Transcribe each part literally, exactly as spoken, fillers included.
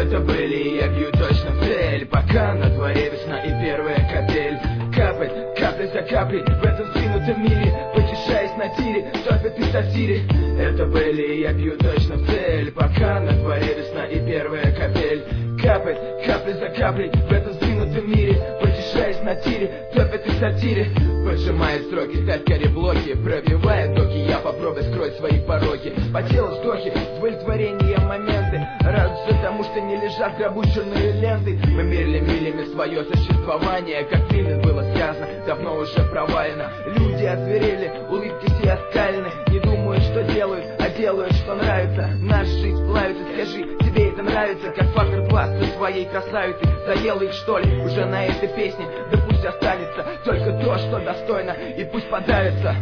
Это были, я бью точно в цель, пока на дворе весна и первая капель. Капает, капля за каплей в этом сдвинутом мире, потешаясь на тире, топят и сатире. Это были, я бью точно в цель, пока на дворе весна и первая капель. Капает, капля за каплей в этом сдвинутом мире, потешаясь на тире, топят и сатире. Поджимает строки, ставь блоки, пробивает доки, я попробую скроить свои пороки. По телу вздохи, удовлетворение моменты, радуются тому, что не лежат в гробу черные ленты. Мы мерили милями свое существование, как фильм было сказано, давно уже провалено. Люди озверели, улыбки все оскалены, не думают, что делают, а делают, что нравится. Наша жизнь плавится, скажи, тебе это нравится? Как фактор два со своей красавицей, заела их что ли уже на этой песне? Да пусть останется только то, что достойно, и пусть подавится.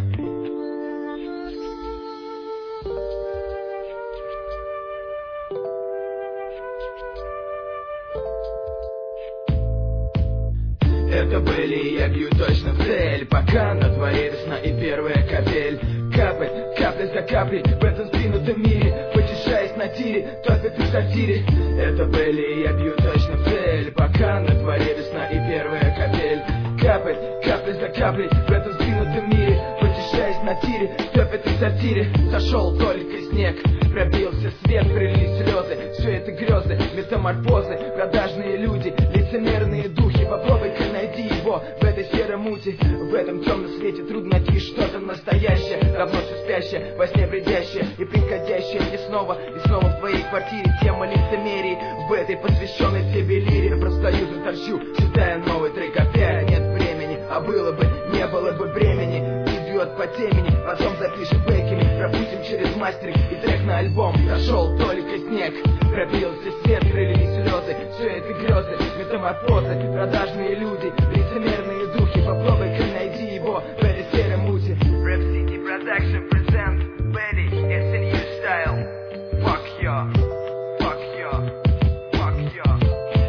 Это были, я бью точно в цель, пока на дворе весна и первая капель. Капает, капля за каплей в этом сдвинутом мире, потешаясь на тире, топят и сатире. Это были, я бью точно в цель, пока на дворе весна и первая капель. Капает, капля за каплей в этом сдвинутом мире, потешаясь на тире, топят и сатире. Сошел только снег, пробился свет, пролились слезы, все это грезы, метаморфозы, продажные люди, лицемерные духи. Попробуй-ка найди его в этой серой мути, в этом темном свете трудно найти что-то настоящее, давно все спящее, во сне бредящее и приходящее мне снова и снова в твоей квартире. Тема лицемерии в этой посвященной тебе лире. Профсоюзу торчу, читая новый трек, опять нет времени, а было бы, не было бы бремени. Идет по темени, потом запишем бэками, пропустим через мастеринг и трек на альбом. Прошел только снег, пробился свет, пролились слезы, все это грезы, метаморфозы, продажные люди, лицемерные духи. Попробуй-ка найди его в этой серой мути. Rap City Production present Betty, it's a new style. Fuck you, fuck you, fuck you.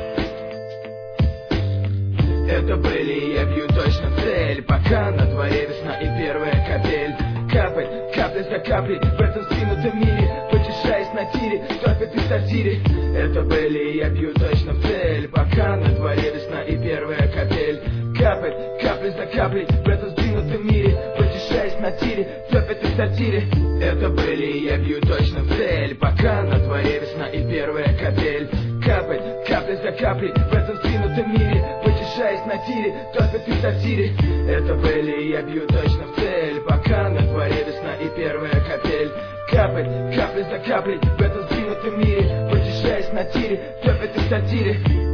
Это были, я бью точно в цель, пока на дворе весна и первая капель. Капает, капля за каплей в этом сдвинутом мире, потешаясь на тире, топят и сатире. Это были, я бью точно в цель, пока на дворе весна и первая капель. Капает, капля за каплей в этом сдвинутом мире, потешаясь на тире, топят и сатире. Это были, я бью точно в цель, пока на дворе весна и первая капель. Капает, капля за каплей в этом сдвинутом мире, потешаясь на тире, топят и сатире. Это были, я бью точно в цель, пока на дворе весна и первая капель. Капает, капля за каплей в этом сдвинутом мире, потешаясь на тире, топят и сатире.